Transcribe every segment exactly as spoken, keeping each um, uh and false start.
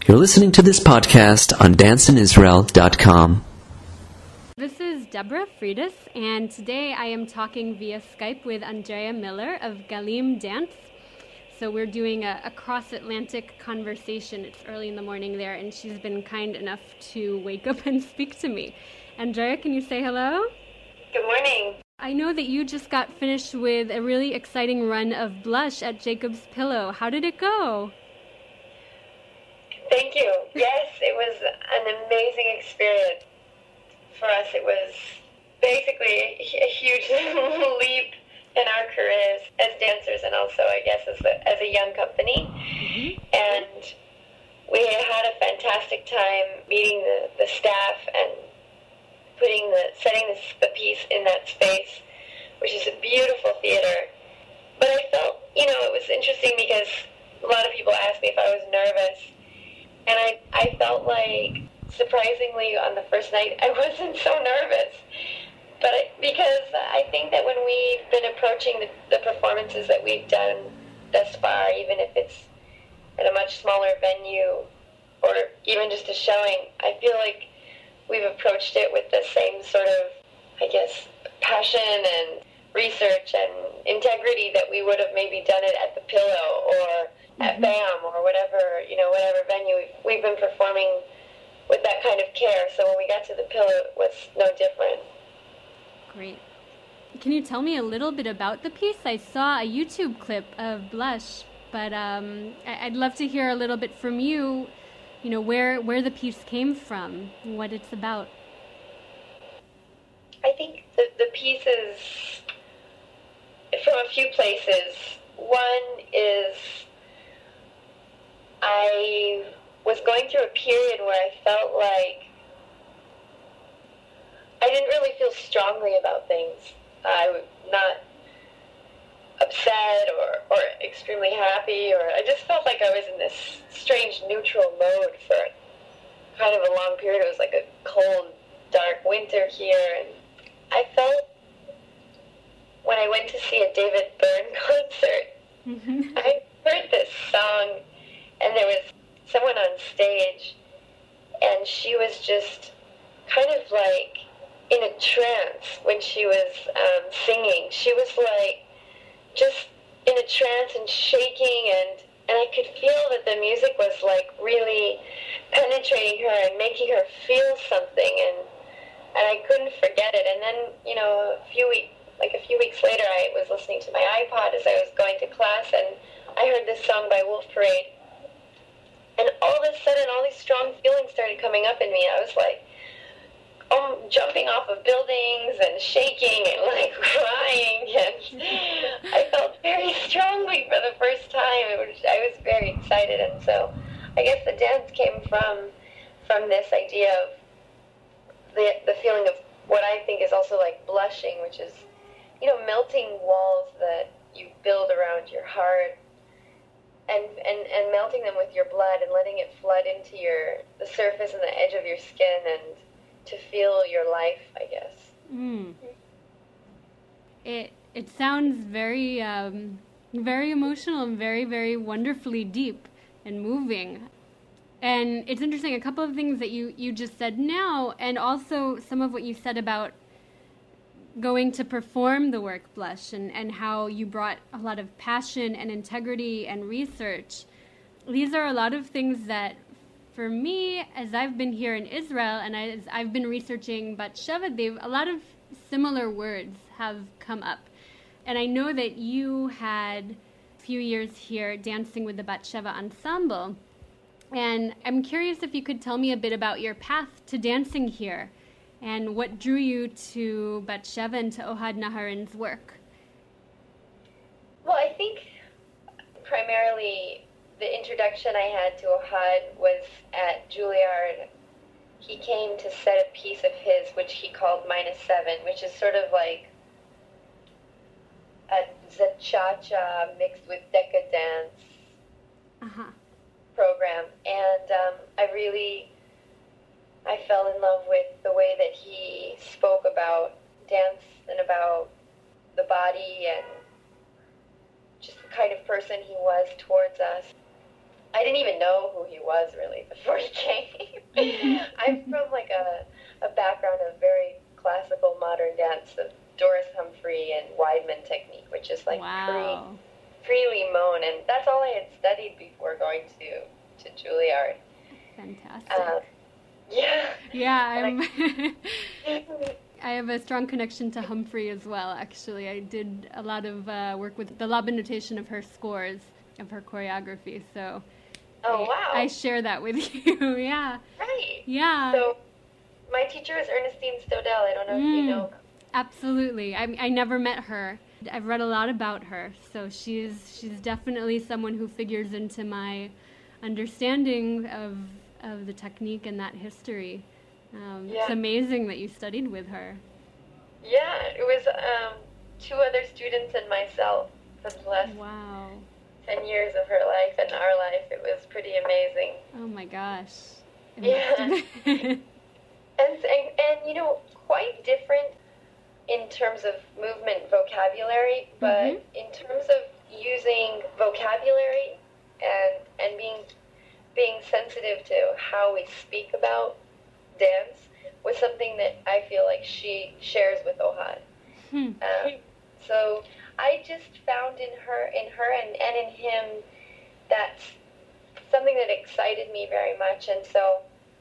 You're listening to this podcast on dance in israel dot com. This is Deborah Friedis, and today I am talking via Skype with Andrea Miller of Galim Dance. So we're doing a, a cross-Atlantic conversation. It's early in the morning there, and she's been kind enough to wake up and speak to me. Andrea, can you say hello? Good morning. I know that you just got finished with a really exciting run of Blush at Jacob's Pillow. How did it go? Thank you. Yes, it was an amazing experience. For us, it was basically a huge leap in our careers as dancers and also, I guess, as a, as a young company. Mm-hmm. And we had a fantastic time meeting the, the staff and putting the setting the, the piece in that space, which is a beautiful theater. But I felt, you know, it was interesting because a lot of people asked me if I was nervous. And I, I felt like, surprisingly, on the first night, I wasn't so nervous. But I, because I think that when we've been approaching the, the performances that we've done thus far, even if it's at a much smaller venue or even just a showing, I feel like we've approached it with the same sort of, I guess, passion and research and integrity that we would have maybe done it at the Pillow or at B A M or whatever, you know, whatever venue we've, we've been performing with that kind of care. So when we got to the Pillow, it was no different. Great. Can you tell me a little bit about the piece? I saw a YouTube clip of Blush, but um, I'd love to hear a little bit from you, you know, where, where the piece came from, what it's about. I think the, the piece is from a few places. One is I was going through a period where I felt like I didn't really feel strongly about things. I was not upset or, or extremely happy, or I just felt like I was in this strange neutral mode for kind of a long period. It was like a cold, dark winter here, and I felt when I went to see a David Byrne concert, mm-hmm. I heard this song, and there was someone on stage, and she was just kind of like in a trance when she was um, singing. She was like just in a trance and shaking, and, and I could feel that the music was like really penetrating her and making her feel something, and and I couldn't forget it. And then, you know, a few weeks, like a few weeks later, I was listening to my iPod as I was going to class, and I heard this song by Wolf Parade. And all of a sudden, all these strong feelings started coming up in me. I was like, um, jumping off of buildings and shaking and like crying. And I felt very strongly for the first time. It was, I was very excited. And so I guess the dance came from from this idea of the the feeling of what I think is also like blushing, which is, you know, melting walls that you build around your heart. And, and and melting them with your blood and letting it flood into your the surface and the edge of your skin and to feel your life, I guess. Mm. It it sounds very um, very emotional and very, very wonderfully deep and moving. And it's interesting, a couple of things that you, you just said now, and also some of what you said about going to perform the work Blush, and, and how you brought a lot of passion and integrity and research. These are a lot of things that, for me, as I've been here in Israel and as I've been researching Bat Sheva, they've, a lot of similar words have come up. And I know that you had a few years here dancing with the Bat Sheva ensemble. And I'm curious if you could tell me a bit about your path to dancing here, and what drew you to Bat Sheva and to Ohad Naharin's work? Well, I think primarily the introduction I had to Ohad was at Juilliard. He came to set a piece of his, which he called Minus Seven, which is sort of like a cha-cha mixed with decadence uh-huh. program. And um, I really... I fell in love with the way that he spoke about dance and about the body and just the kind of person he was towards us. I didn't even know who he was really before he came. I'm from like a, a background of very classical modern dance of Doris Humphrey and Weidman technique, which is like wow. pre, freely moan, and that's all I had studied before going to, to Juilliard. Fantastic. Uh, yeah. Yeah, I'm... I have a strong connection to Humphrey as well, actually. I did a lot of uh, work with the Laban notation of her scores, of her choreography, so oh, I, wow. I share that with you, yeah. Right. Yeah. So my teacher is Ernestine Stodell. I don't know mm, if you know. Absolutely. I, I never met her. I've read a lot about her, so she's she's definitely someone who figures into my understanding of of the technique and that history. Um, yeah. It's amazing that you studied with her. Yeah, it was um, two other students and myself for the last wow. ten years of her life and our life. It was pretty amazing. Oh my gosh. It yeah. and, and, and, you know, quite different in terms of movement vocabulary, but mm-hmm. in terms of using vocabulary and and being being sensitive to how we speak about dance was something that I feel like she shares with Ohad. Hmm. Um, so I just found in her, in her and, and in him, that's something that excited me very much. And so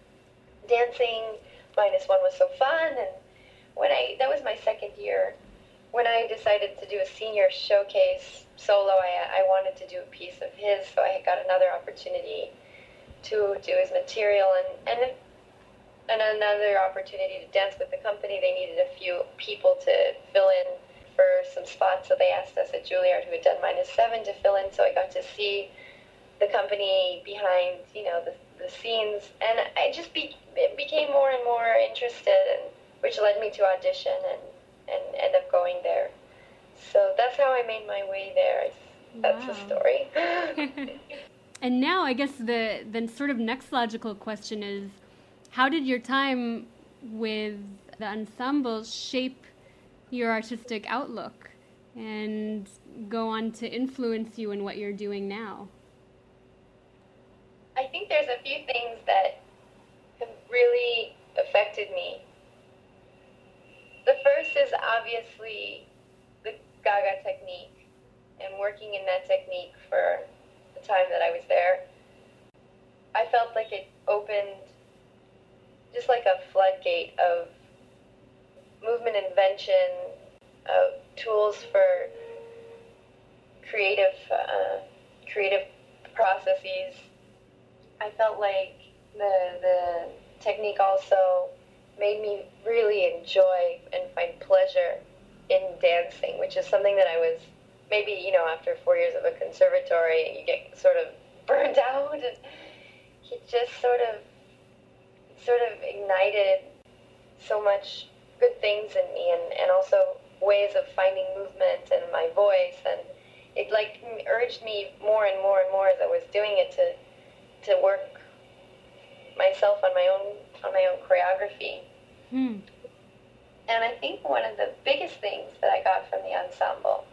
dancing minus one was so fun. And when I, that was my second year, when I decided to do a senior showcase solo, I, I wanted to do a piece of his, so I got another opportunity to do his material, and, and then and another opportunity to dance with the company. They needed a few people to fill in for some spots, so they asked us at Juilliard, who had done minus seven, to fill in, so I got to see the company behind, you know, the, the scenes, and I just be, it became more and more interested, and which led me to audition and, and end up going there. So that's how I made my way there. That's wow. the story. And now I guess the, the sort of next logical question is, how did your time with the ensemble shape your artistic outlook and go on to influence you in what you're doing now? I think there's a few things that have really affected me. The first is obviously the Gaga technique, and working in that technique for the time that I was there. I felt like it opened just like a floodgate of movement invention, of tools for creative, uh, creative processes. I felt like the the technique also made me really enjoy and find pleasure in dancing, which is something that I was maybe, you know, after four years of a conservatory, you get sort of burned out, and it just sort of sort of ignited so much good things in me, and, and also ways of finding movement and my voice, and it like urged me more and more and more as I was doing it to to work myself on my own on my own choreography. Hmm. And I think one of the biggest things that I got from the ensemble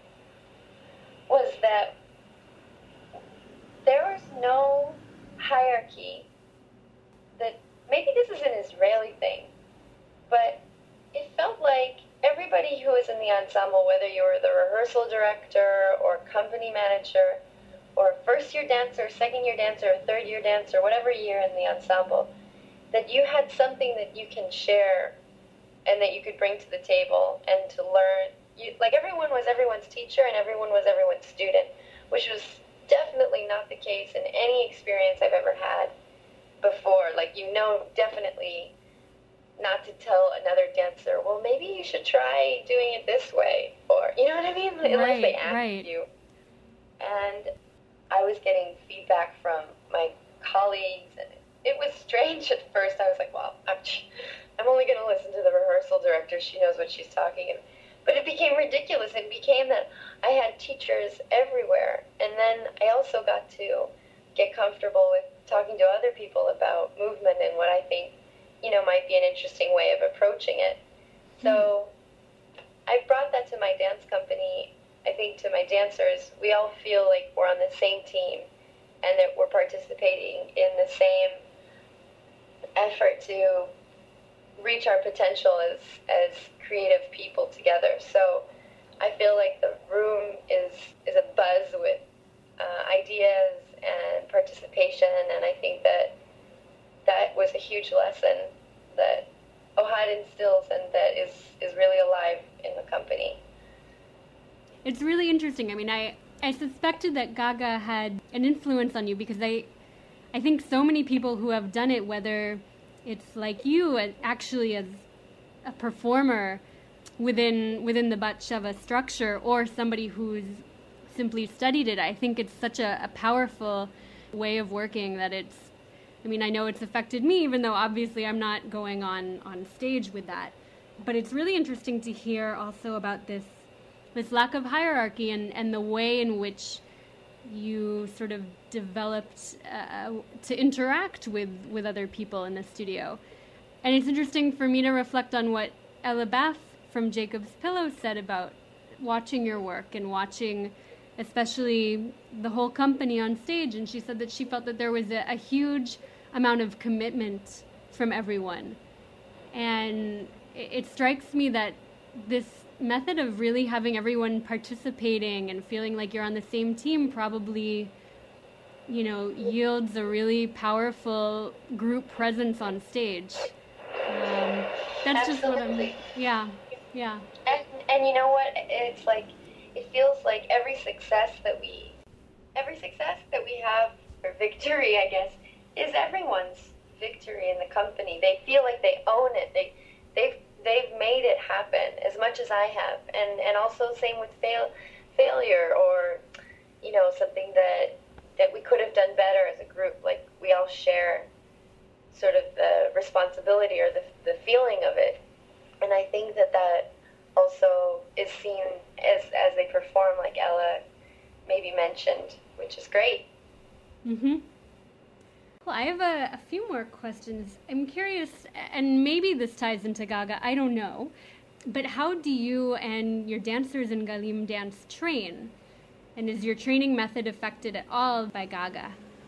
was that there was no hierarchy. That maybe this is an Israeli thing, but it felt like everybody who was in the ensemble, whether you were the rehearsal director or company manager or first-year dancer, second-year dancer, or third-year dancer, whatever year in the ensemble, that you had something that you can share and that you could bring to the table and to learn. You, like everyone was everyone's teacher and everyone was everyone's student, which was definitely not the case in any experience I've ever had before. Like, you know, definitely not to tell another dancer, well, maybe you should try doing it this way, or, you know what I mean? Unless right, they ask right. you. And I was getting feedback from my colleagues, and it was strange at first. I was like, well, I'm, I'm only going to listen to the rehearsal director. She knows what she's talking about. But it became ridiculous. It became that I had teachers everywhere. And then I also got to get comfortable with talking to other people about movement and what I think, you know, might be an interesting way of approaching it. So I brought that to my dance company. I think to my dancers, we all feel like we're on the same team. and that we're participating in the same effort to reach our potential as as creative people together. So I feel like the room is is a buzz with uh, ideas and participation, and I think that that was a huge lesson that Ohad instills and that is, is really alive in the company. It's really interesting. I mean, I, I suspected that Gaga had an influence on you because I, I think so many people who have done it, whether it's like you actually as a performer within within the Batsheva structure or somebody who's simply studied it, I think it's such a, a powerful way of working that it's, I mean, I know it's affected me, even though obviously I'm not going on, on stage with that. But it's really interesting to hear also about this this lack of hierarchy and, and the way in which you sort of developed uh, to interact with, with other people in the studio. And it's interesting for me to reflect on what Ella Bath from Jacob's Pillow said about watching your work and watching especially the whole company on stage. And she said that she felt that there was a, a huge amount of commitment from everyone. And it, it strikes me that this method of really having everyone participating and feeling like you're on the same team probably, you know, yields a really powerful group presence on stage. Um, that's Absolutely. just what I'm, yeah, yeah. And, and you know what, it's like, it feels like every success that we, every success that we have, or victory, I guess, is everyone's victory in the company. They feel like they own it. They, they've, they've made it happen as much as I have. And, and also same with fail, failure or, you know, something that, that we could have done better as a group. Like we all share sort of the responsibility or the, the feeling of it. And I think that that also is seen as, as they perform, like Ella maybe mentioned, which is great. Mm-hmm. Well, I have a, a few more questions. I'm curious, and maybe this ties into Gaga, I don't know, but how do you and your dancers in Galim Dance train? And is your training method affected at all by Gaga?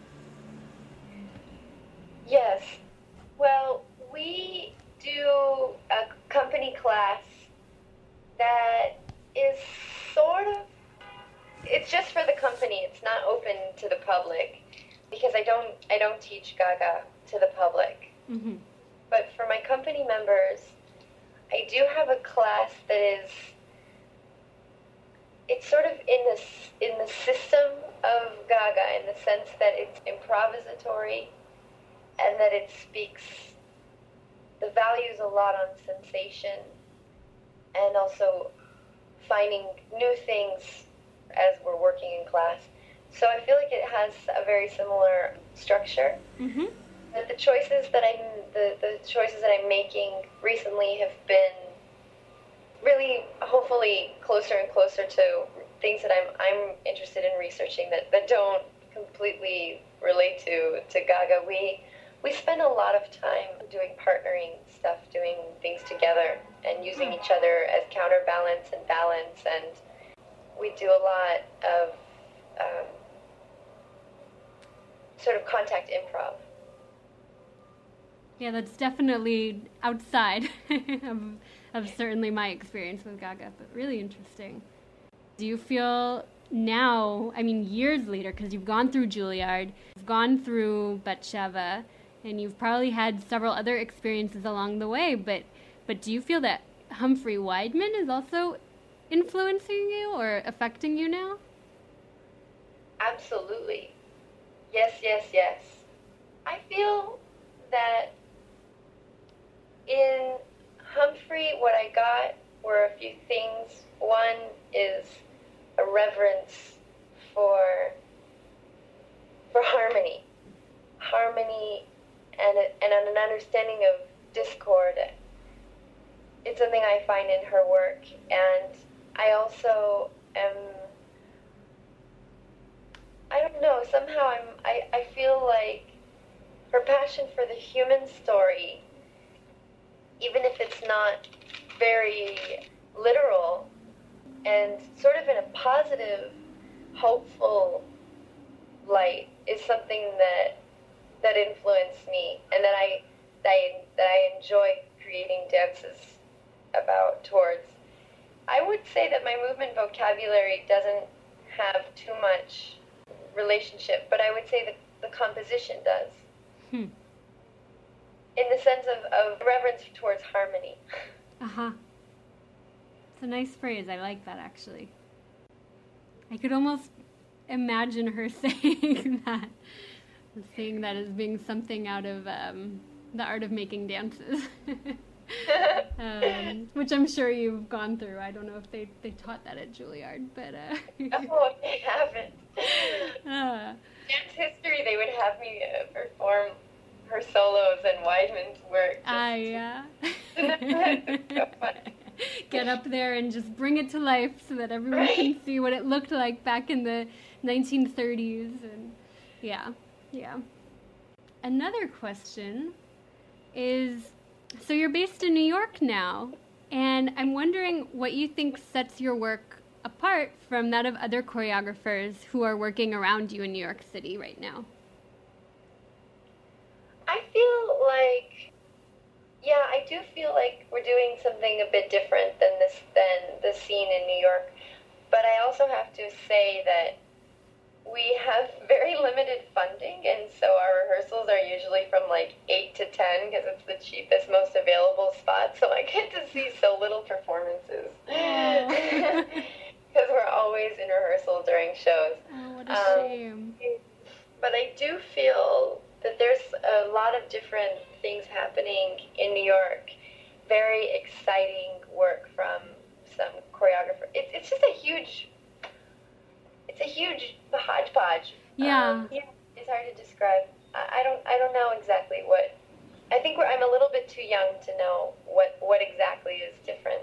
Yes. Well, we do a company class that is sort of, it's just for the company. It's not open to the public because I don't I don't teach Gaga to the public. Mm-hmm. But for my company members, I do have a class that is, it's sort of in the, in the system of Gaga in the sense that it's improvisatory and that it speaks, the values a lot on sensation and also finding new things as we're working in class. So I feel like it has a very similar structure. Mm-hmm. But the choices that I'm the, the choices that I'm making recently have been really, hopefully, closer and closer to things that I'm I'm interested in researching that, that don't completely relate to, to Gaga. We we spend a lot of time doing partnering stuff, doing things together, and using each other as counterbalance and balance. And we do a lot of um, sort of contact improv. Yeah, that's definitely outside of, of certainly my experience with Gaga, but really interesting. Do you feel now, I mean, years later, because you've gone through Juilliard, you've gone through Batsheva, and you've probably had several other experiences along the way, but, but do you feel that Humphrey Weidman is also influencing you or affecting you now? Absolutely. Yes, yes, yes. I feel that in Humphrey, what I got were a few things. One is a reverence for for harmony, harmony, and a, and an understanding of discord. It's something I find in her work, and I also am. I don't know. Somehow, I'm. I, I feel like her passion for the human story, even if it's not very literal, and sort of in a positive, hopeful light, is something that that influenced me, and that I that I, that I enjoy creating dances about towards. I would say that my movement vocabulary doesn't have too much relationship, but I would say that the composition does. Hmm. In the sense of, of reverence towards harmony. Uh-huh. It's a nice phrase. I like that, actually. I could almost imagine her saying that, saying that as being something out of um, the art of making dances. um, which I'm sure you've gone through. I don't know if they, they taught that at Juilliard, but... Uh, oh, they haven't. Uh, Dance history, they would have me uh, perform her solos and Weidman's work. Ah, yeah. So fun. Get up there and just bring it to life so that everyone Right. can see what it looked like back in the nineteen thirties. And yeah, yeah. Another question is, so you're based in New York now, and I'm wondering what you think sets your work apart from that of other choreographers who are working around you in New York City right now. I feel like, yeah, I do feel like we're doing something a bit different than this than the scene in New York. But I also have to say that we have very limited funding, and so our rehearsals are usually from like eight to ten because it's the cheapest, most available spot. So I get to see so little performances because we're always in rehearsal during shows. Oh, what a Um, shame. But I do feel that there's a lot of different things happening in New York. Very exciting work from some choreographers. It, it's just a huge, it's a huge hodgepodge. Yeah. Um, yeah. It's hard to describe. I, I don't, I don't know exactly what. I think we're, I'm a little bit too young to know what, what exactly is different.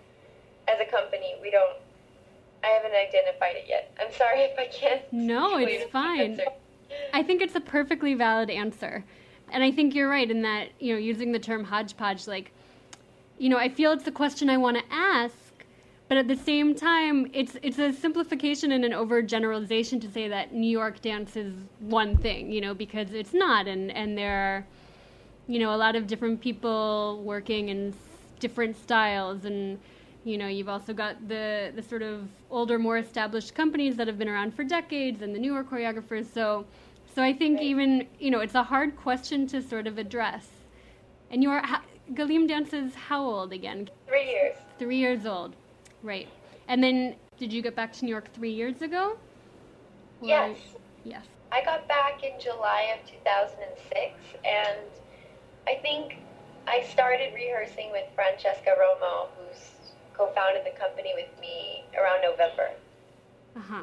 As a company, we don't. I haven't identified it yet. I'm sorry if I can't. No, give you it's the fine. answer. I think it's a perfectly valid answer. And I think you're right in that, you know, using the term hodgepodge, like, you know, I feel it's the question I want to ask, but at the same time, it's it's a simplification and an overgeneralization to say that New York dance is one thing, you know, because it's not. And, and there are, you know, a lot of different people working in s- different styles. And, you know, you've also got the, the sort of older, more established companies that have been around for decades and the newer choreographers. So so I think Right. even, you know, it's a hard question to sort of address. And you're, ha- Galim dances how old again? Three years. Three years old. Right. And then did you get back to New York three years ago? Or- Yes. Yes. I got back in July of two thousand six, and I think I started rehearsing with Francesca Romo, who's co-founded the company with me, around November. Uh-huh.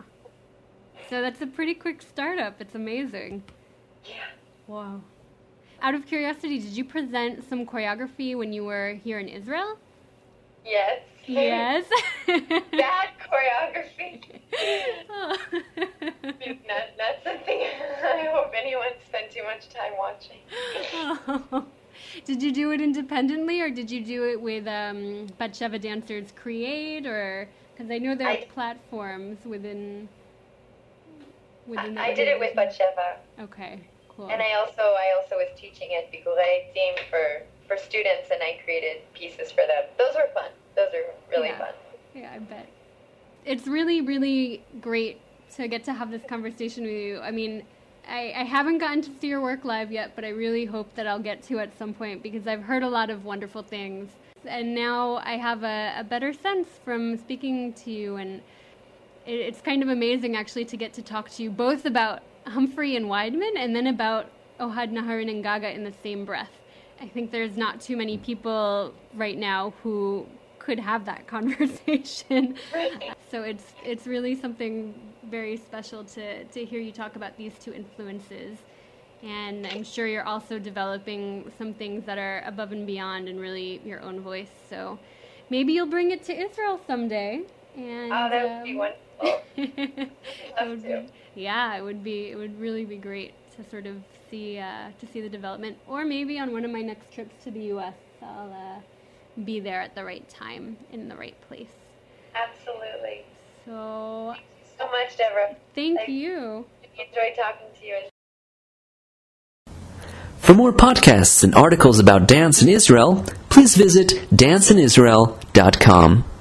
So that's a pretty quick startup. It's amazing. Yeah. Wow. Out of curiosity, did you present some choreography when you were here in Israel? Yes. Yes. Bad choreography. Oh. It's not, not something I hope anyone spent too much time watching. Oh. Did you do it independently, or did you do it with um, Batsheva Dancers Create, or because I know there are I- platforms within. within the I, I did it with organization. Batsheva, Okay, cool. and I also I also was teaching at Bigorei team for for students, and I created pieces for them. Those were fun. Those are really Yeah. fun. Yeah, I bet. It's really, really great to get to have this conversation with you. I mean, I, I haven't gotten to see your work live yet, but I really hope that I'll get to at some point because I've heard a lot of wonderful things. And now I have a, a better sense from speaking to you. And it, it's kind of amazing, actually, to get to talk to you both about Humphrey and Weidman and then about Ohad Naharin and Gaga in the same breath. I think there's not too many people right now who could have that conversation. So it's it's really something very special to, to hear you talk about these two influences. And I'm sure you're also developing some things that are above and beyond and really your own voice. So maybe you'll bring it to Israel someday. And, Oh, that would be um, wonderful. it Love would to. be- yeah, it would be. It would really be great to sort of see uh, to see the development. Or maybe on one of my next trips to the U S, I'll uh, be there at the right time in the right place. Absolutely. So Thank you so much, Deborah. thank Thank- you. To Enjoy talking to you. For more podcasts and articles about dance in Israel, please visit dance in israel dot com.